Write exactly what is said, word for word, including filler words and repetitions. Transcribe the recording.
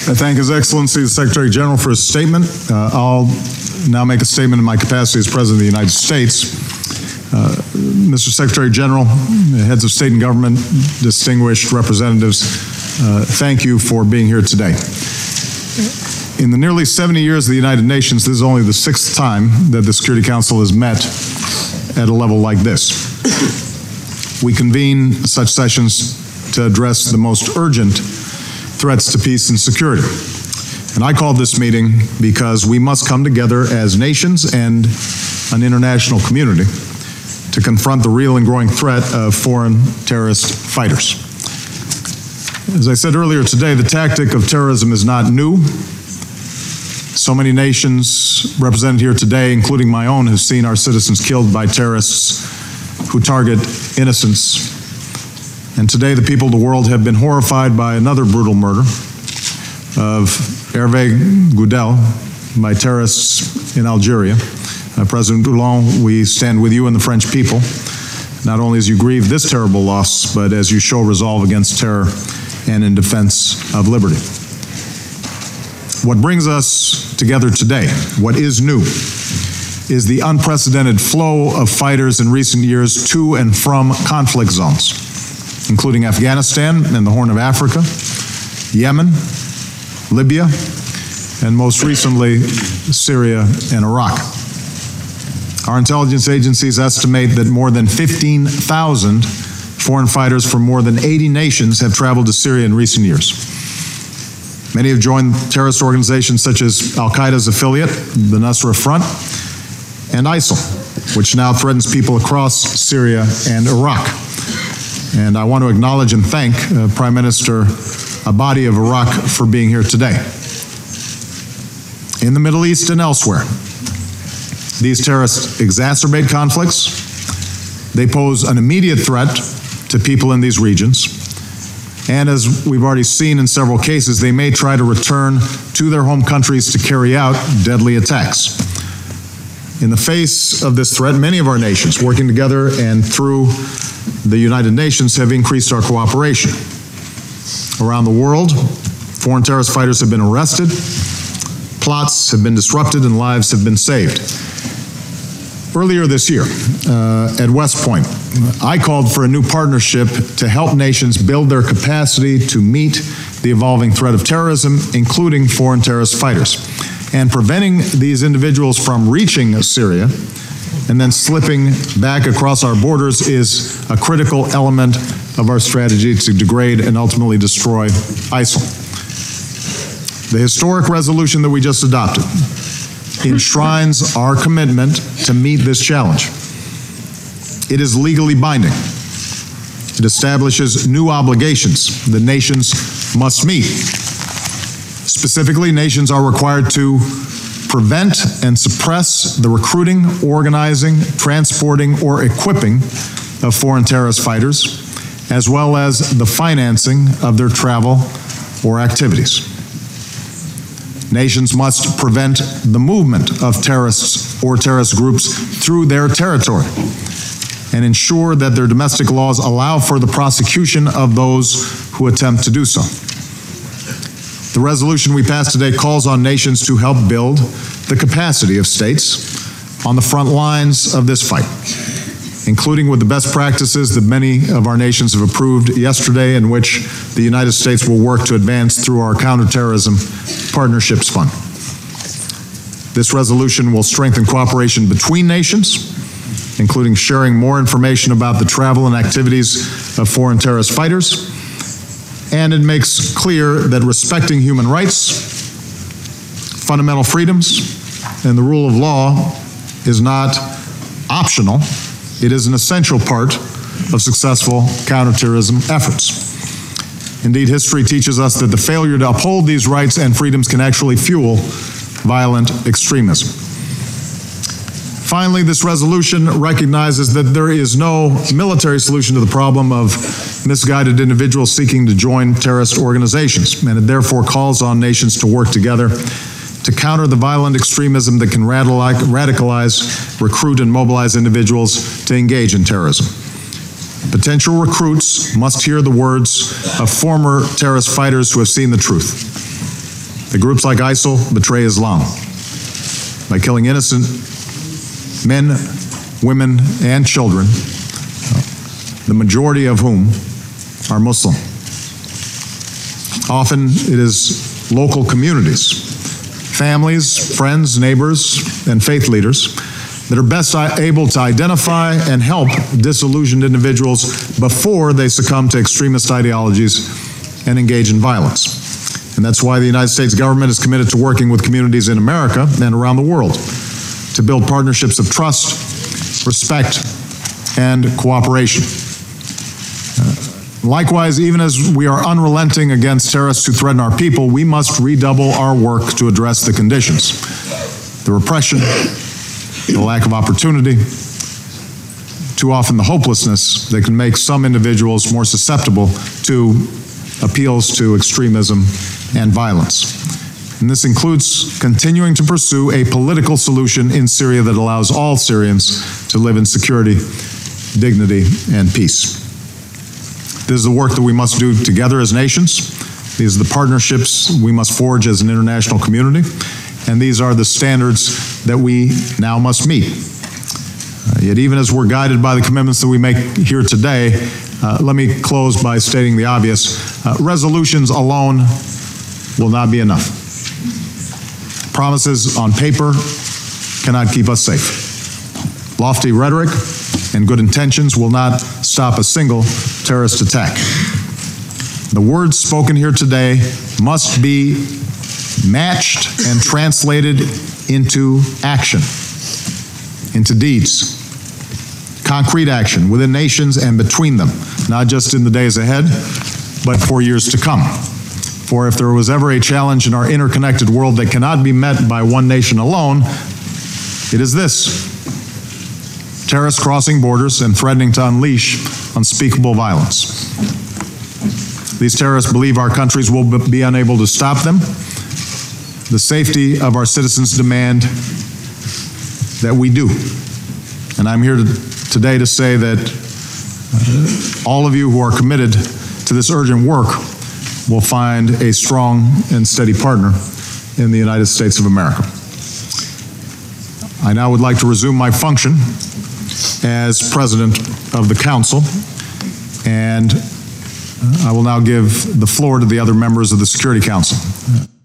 I thank His Excellency the Secretary General for his statement. Uh, I'll now make a statement in my capacity as President of the United States. Uh, Mister Secretary General, heads of state and government, distinguished representatives, uh, thank you for being here today. In the nearly seventy years of the United Nations, this is only the sixth time that the Security Council has met at a level like this. We convene such sessions to address the most urgent threats to peace and security. And I called this meeting because we must come together as nations and an international community to confront the real and growing threat of foreign terrorist fighters. As I said earlier today, the tactic of terrorism is not new. So many nations represented here today, including my own, have seen our citizens killed by terrorists who target innocents. And today the people of the world have been horrified by another brutal murder of Hervé Goudel by terrorists in Algeria. Uh, President Hollande, we stand with you and the French people, not only as you grieve this terrible loss, but as you show resolve against terror and in defense of liberty. What brings us together today, what is new, is the unprecedented flow of fighters in recent years to and from conflict zones, including Afghanistan and the Horn of Africa, Yemen, Libya, and most recently, Syria and Iraq. Our intelligence agencies estimate that more than fifteen thousand foreign fighters from more than eighty nations have traveled to Syria in recent years. Many have joined terrorist organizations such as Al-Qaeda's affiliate, the Nusra Front, and ISIL, which now threatens people across Syria and Iraq. And I want to acknowledge and thank uh, Prime Minister Abadi of Iraq for being here today. In the Middle East and elsewhere, these terrorists exacerbate conflicts. They pose an immediate threat to people in these regions. And as we've already seen in several cases, they may try to return to their home countries to carry out deadly attacks. In the face of this threat, many of our nations, working together and through the United Nations, have increased our cooperation. Around the world, foreign terrorist fighters have been arrested, plots have been disrupted, and lives have been saved. Earlier this year, uh, at West Point, I called for a new partnership to help nations build their capacity to meet the evolving threat of terrorism, including foreign terrorist fighters. And preventing these individuals from reaching Syria and then slipping back across our borders is a critical element of our strategy to degrade and ultimately destroy ISIL. The historic resolution that we just adopted enshrines our commitment to meet this challenge. It is legally binding. It establishes new obligations that nations must meet. Specifically, nations are required to prevent and suppress the recruiting, organizing, transporting, or equipping of foreign terrorist fighters, as well as the financing of their travel or activities. Nations must prevent the movement of terrorists or terrorist groups through their territory and ensure that their domestic laws allow for the prosecution of those who attempt to do so. The resolution we passed today calls on nations to help build the capacity of states on the front lines of this fight, including with the best practices that many of our nations have approved yesterday, and which the United States will work to advance through our Counterterrorism Partnerships Fund. This resolution will strengthen cooperation between nations, including sharing more information about the travel and activities of foreign terrorist fighters, and it makes clear that respecting human rights, fundamental freedoms, and the rule of law is not optional. It is an essential part of successful counterterrorism efforts. Indeed, history teaches us that the failure to uphold these rights and freedoms can actually fuel violent extremism. Finally, this resolution recognizes that there is no military solution to the problem of misguided individuals seeking to join terrorist organizations, and it therefore calls on nations to work together to counter the violent extremism that can radicalize, recruit, and mobilize individuals to engage in terrorism. Potential recruits must hear the words of former terrorist fighters who have seen the truth. that groups like ISIL betray Islam by killing innocent men, women, and children, the majority of whom are Muslim. Often it is local communities, families, friends, neighbors, and faith leaders that are best able to identify and help disillusioned individuals before they succumb to extremist ideologies and engage in violence. And that's why the United States government is committed to working with communities in America and around the world to build partnerships of trust, respect, and cooperation. Uh, likewise, even as we are unrelenting against terrorists who threaten our people, we must redouble our work to address the conditions, the repression, the lack of opportunity, too often the hopelessness that can make some individuals more susceptible to appeals to extremism and violence. And this includes continuing to pursue a political solution in Syria that allows all Syrians to live in security, dignity, and peace. This is the work that we must do together as nations. These are the partnerships we must forge as an international community. And these are the standards that we now must meet. Uh, yet even as we're guided by the commitments that we make here today, uh, let me close by stating the obvious. Uh, resolutions alone will not be enough. Promises on paper cannot keep us safe. Lofty rhetoric and good intentions will not stop a single terrorist attack. The words spoken here today must be matched and translated into action, into deeds, concrete action within nations and between them, not just in the days ahead, but for years to come. For if there was ever a challenge in our interconnected world that cannot be met by one nation alone, it is this: terrorists crossing borders and threatening to unleash unspeakable violence. These terrorists believe our countries will be unable to stop them. The safety of our citizens demand that we do. And I'm here to, today to say that uh, all of you who are committed to this urgent work will find a strong and steady partner in the United States of America. I now would like to resume my function as President of the Council, and I will now give the floor to the other members of the Security Council.